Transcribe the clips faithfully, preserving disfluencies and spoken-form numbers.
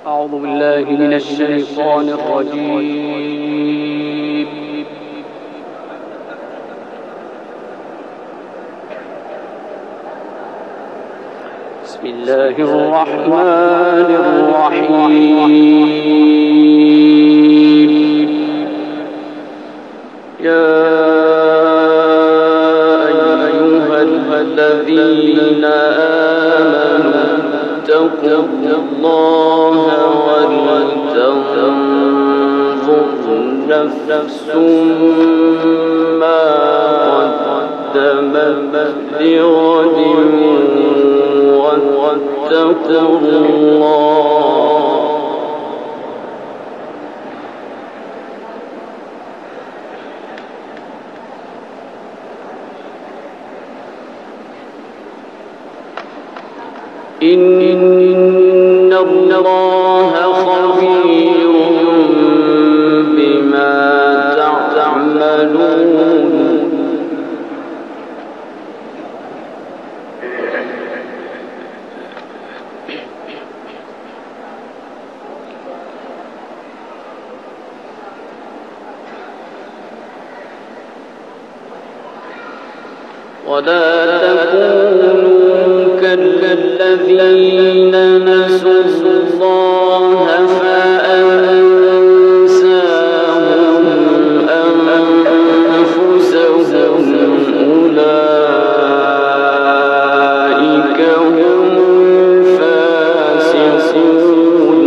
أعوذ بالله من الشيطان الرجيم. بسم الله الرحمن الرحيم. يا أيها الذين آمنوا اتقوا الله ولتنظر نفس ما قدمت لغد واتقوا الله إن الله خبير بما تعملون. ولا تكونوا كالذين نسوا الله فأنساهم أنفسهم أولئك هم الفاسقون.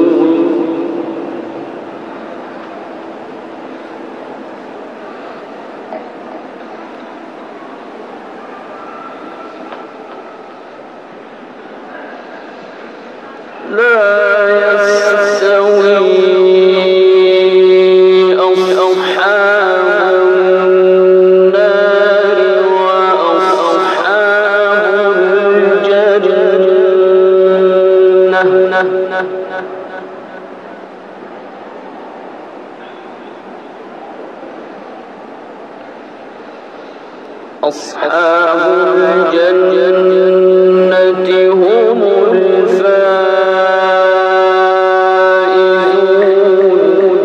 لا يستوي أصحاب النار وأصحاب الجنة. أصحاب الجنة هم الفائزون.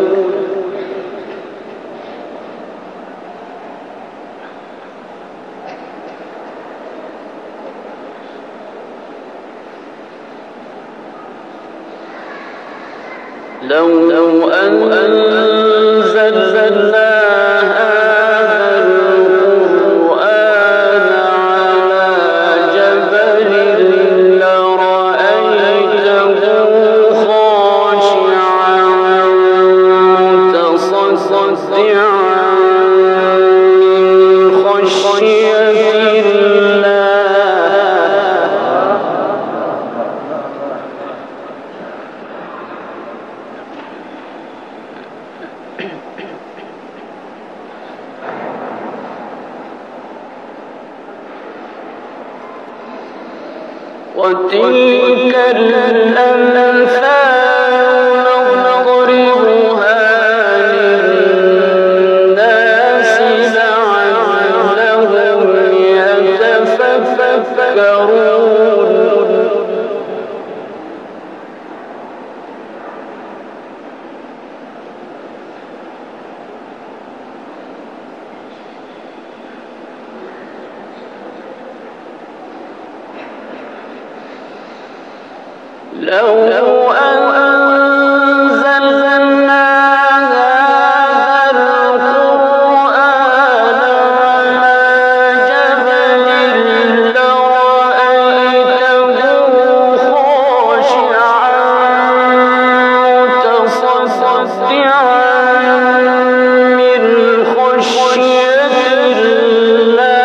لو أنزلنا وتلك الأمثال نضربها للناس لعلهم يتفكرون. لو أنزلنا هذا القرآن على جبل لرأيته خاشعا متصدعا من خشية الله.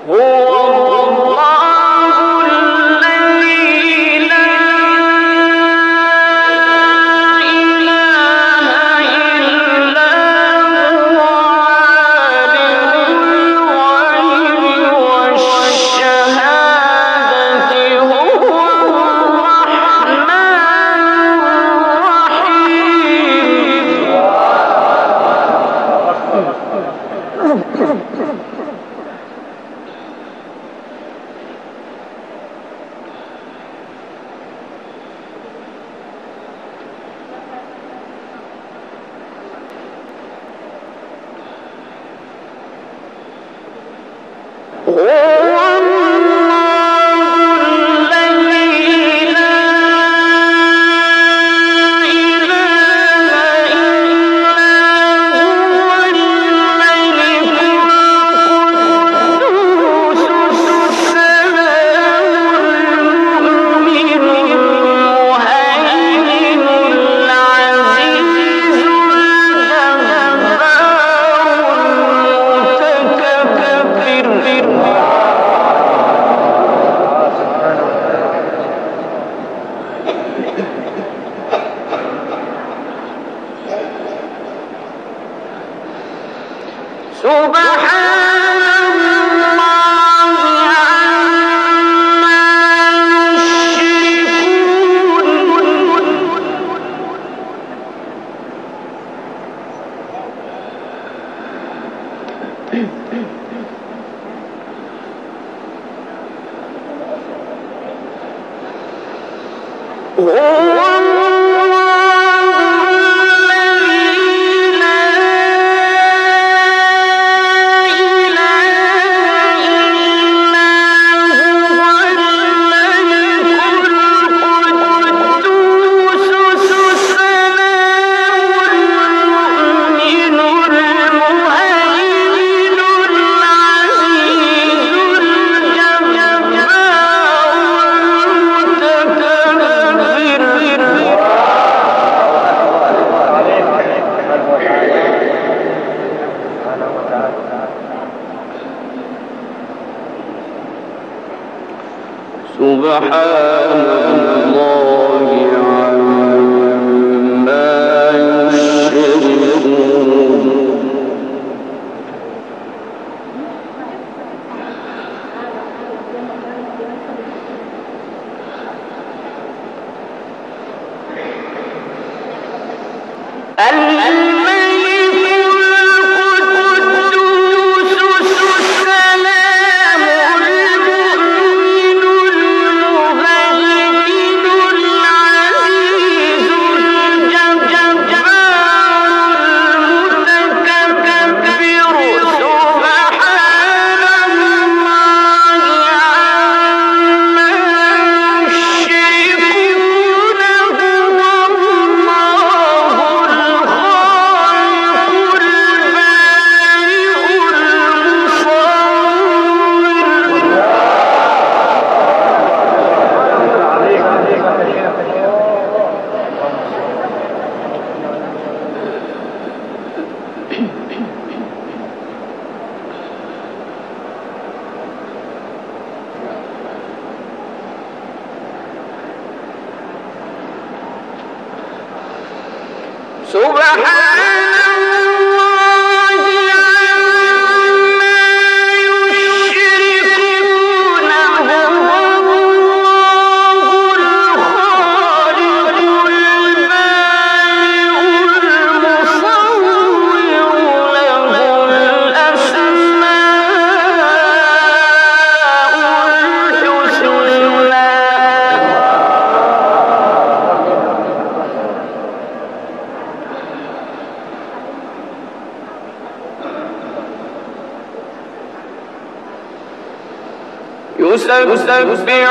يسبح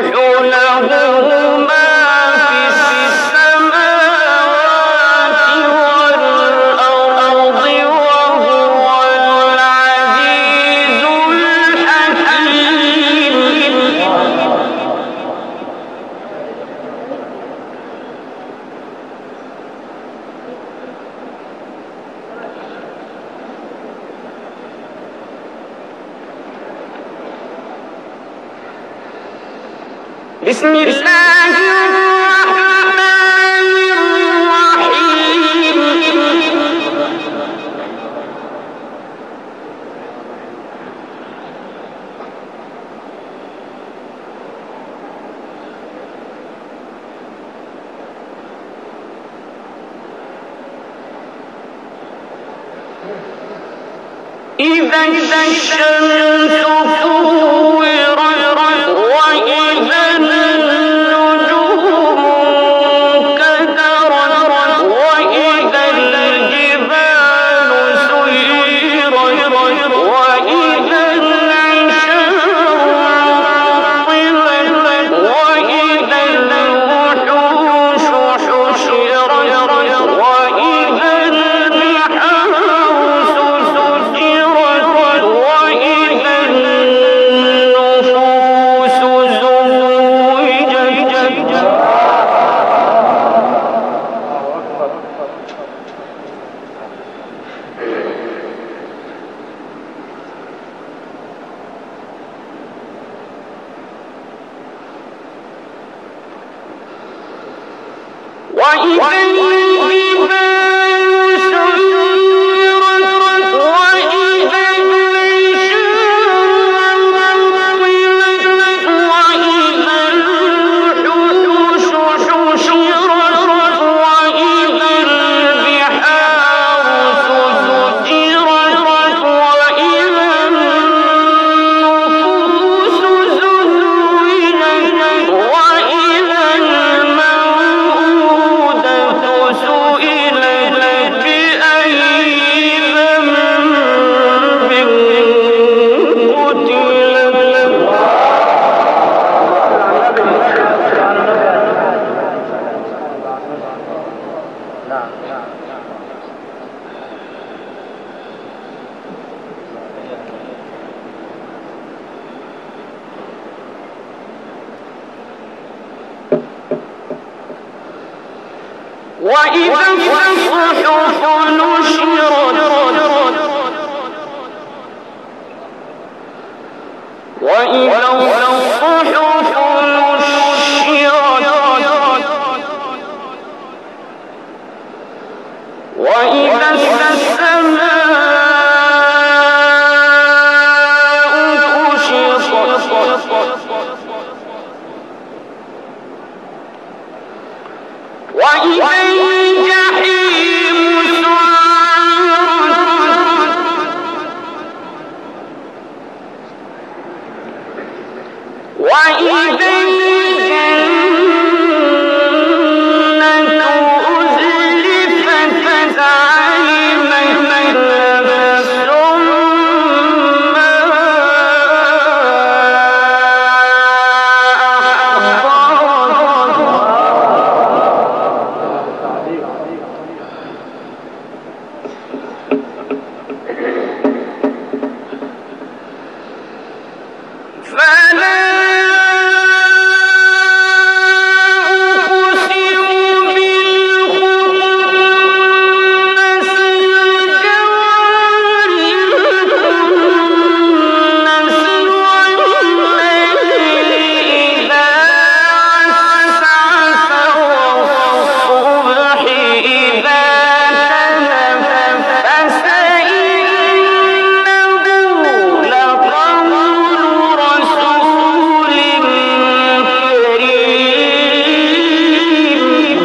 له ما في السماوات والأرض وهو العزيز الحكيم. بسم الله الرحمن الرحيم إذا الشمس كورت وإذا النجوم انكدرت وإذا الجبال سيرت وإذا العشار عطلت وإذا الوحوش حشرت وإذا البحار سجرت وإذا النفوس زوجت وإذا الجبال سيرت وإذا العشار عطلت وإذا الوحوش حشرت وإذا البحار سجرت وإذا النفوس زوجت وإذا الموءودة سئلت بأي ذنب قتلت وإذا الصحف نشرت وإذا الصحف نشرت وإذا السماء كشطت وإذا الجحيم سعرت وإذا الجنة أزلفت علمت نفس ما فلا أقسم بالخنس الجوار الكنس والليل إذا عسعس والصبح إذا تنفس إنه لقول رسول كريم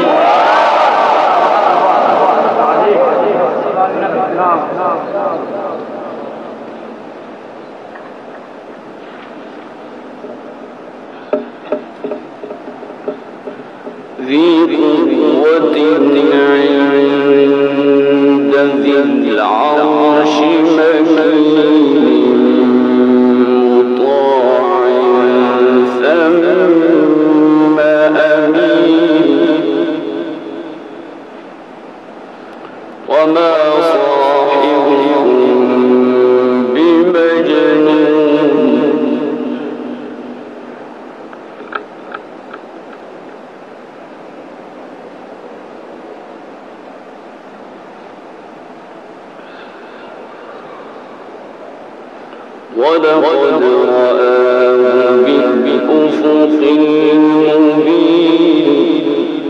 ذي قوة عند ذي العرش مكين مطاع ثم أمين وما صاحبكم بمجنون ولقد رآه بالنسبة بأفق مبين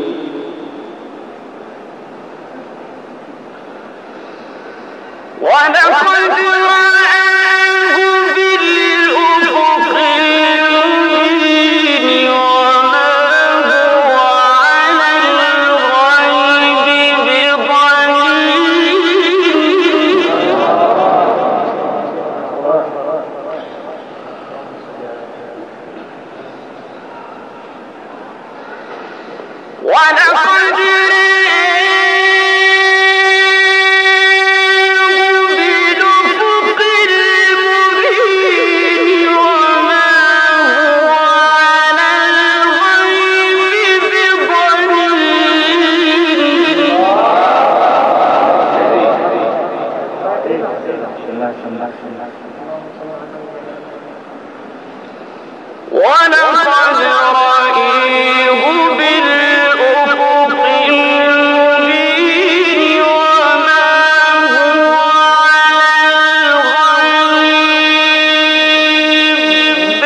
ولقد رآه بالأفق المبين وما هو على الغيب بضنين ولقد ولقد رأيه بالأفق المبين وما هو على الغيب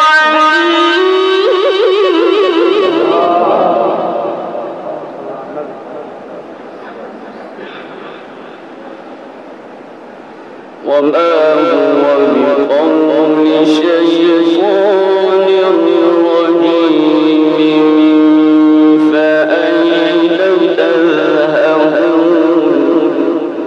بضنين وما هو بقول شيطان رجيم فأين تذهبون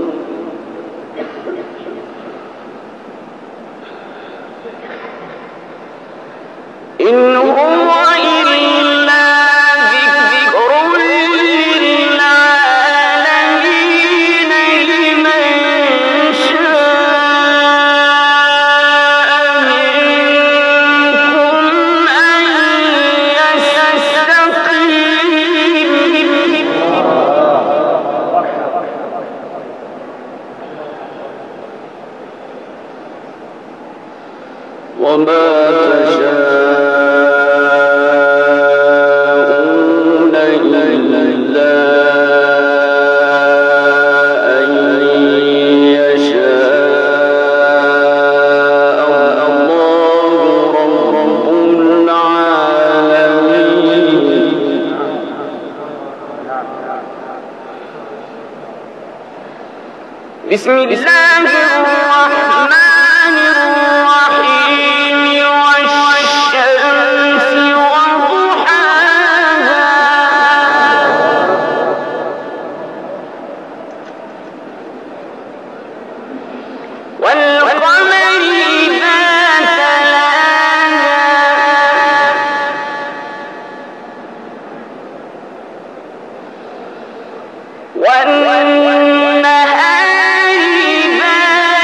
إن هو إلا ذكر للعالمين لمن شاء منكم أن يستقيم وما تشاءون إلا أن يشاء الله رب العالمين بسم الله الرحمن الرحيم والشمس وضحاها والقمر إذا تلاها والنهار إذا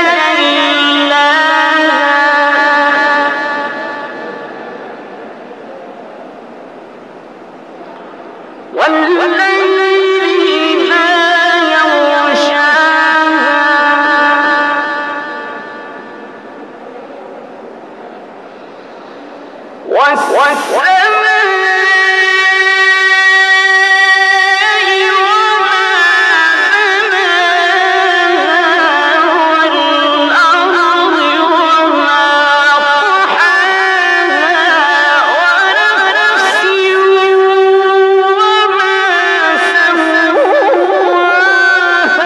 جلاها والليل إذا يغشاها والسماء وما بناها والأرض وما طحاها ونفس وما سواها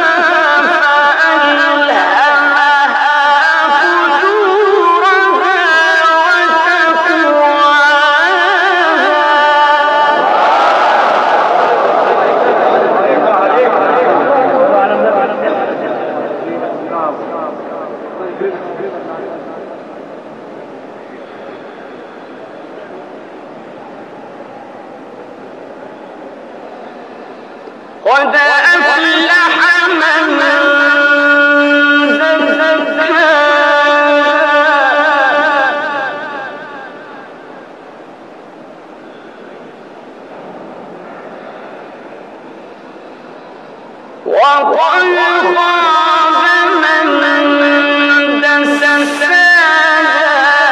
فألهمها فجورها قد أفلح من زكاها وقد خاب من دساها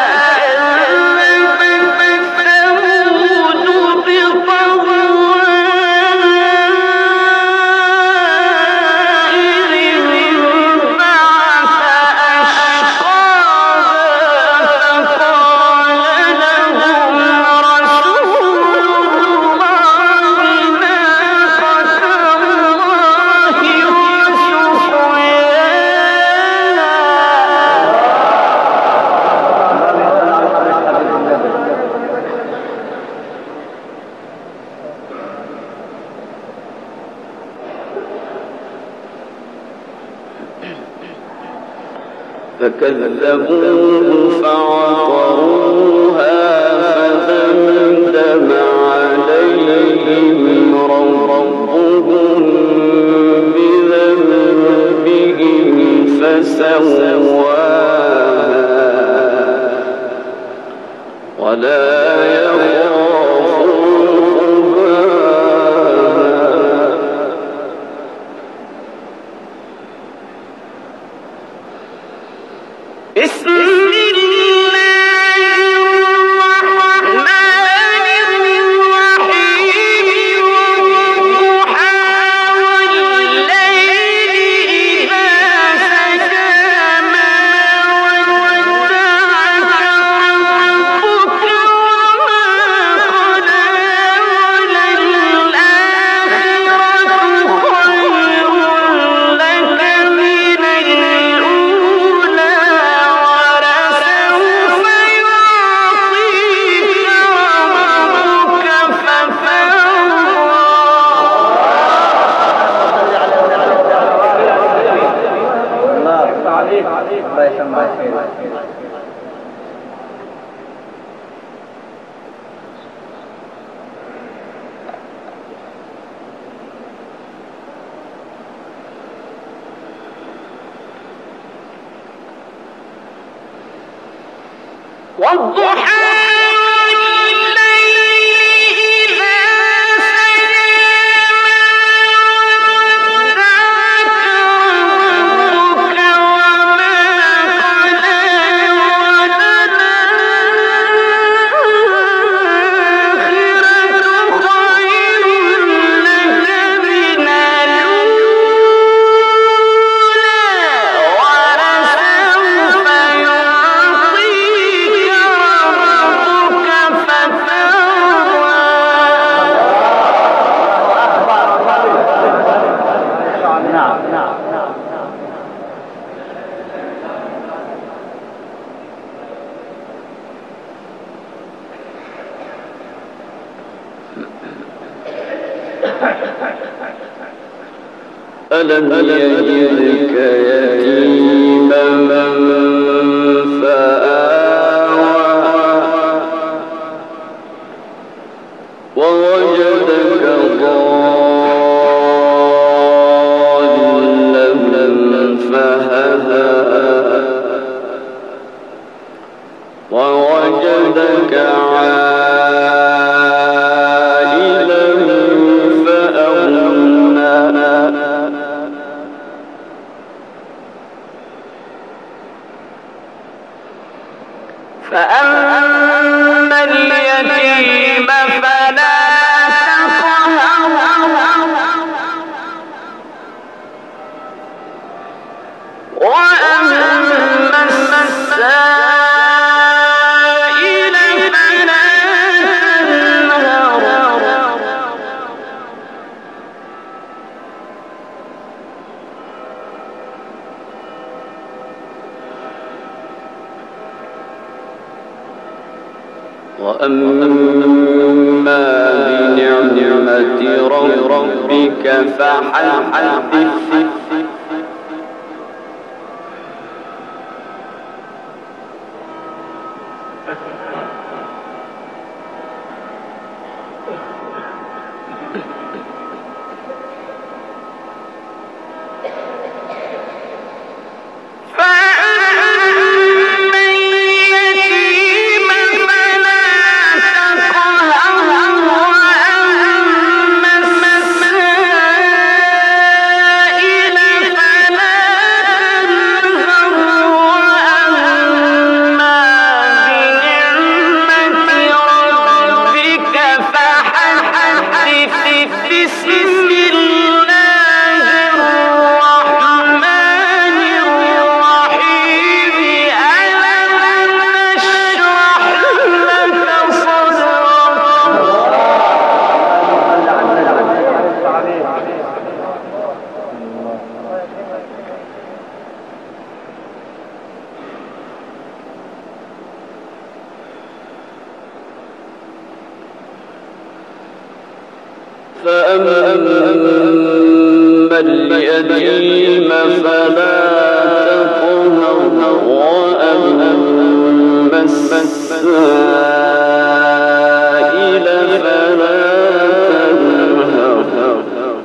كذبت ثمود بطغواها فكذبوه فعقروها فدمدم عليهم ربهم بذنبهم فسواها ولا يخاف عقباها. بسم والضحى ألم يجدك يتيما فآوى ووجدك ضالا فهدى ووجدك عائلا فأغنى فأما اليتيم فلا تقهر وأما السائل فلا تنهر وأما بنعمة ربك فحدث فأما اليتيم فلا تقهر السائل فلا تنهر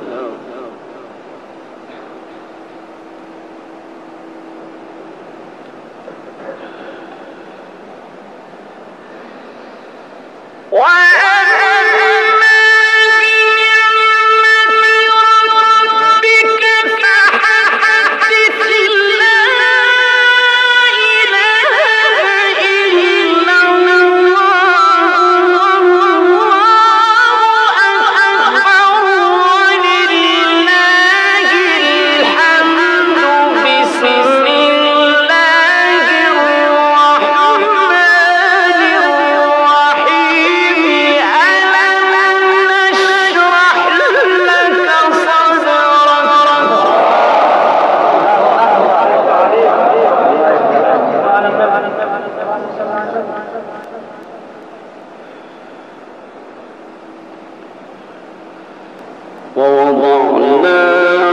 ووضعنا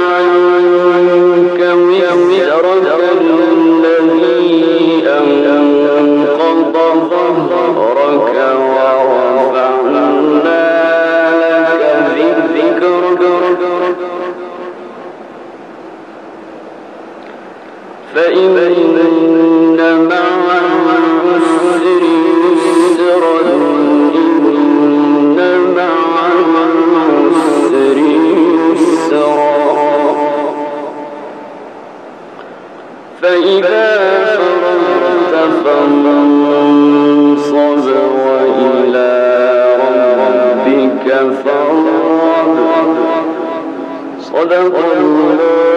عنك وزرك الذي أنقض ظهرك ورفعنا لك ذكرك فإن مع العسر يسرا إن مع العسر يسرا فإذا فرغت فانصب وإلى ربك فارغب صدق الله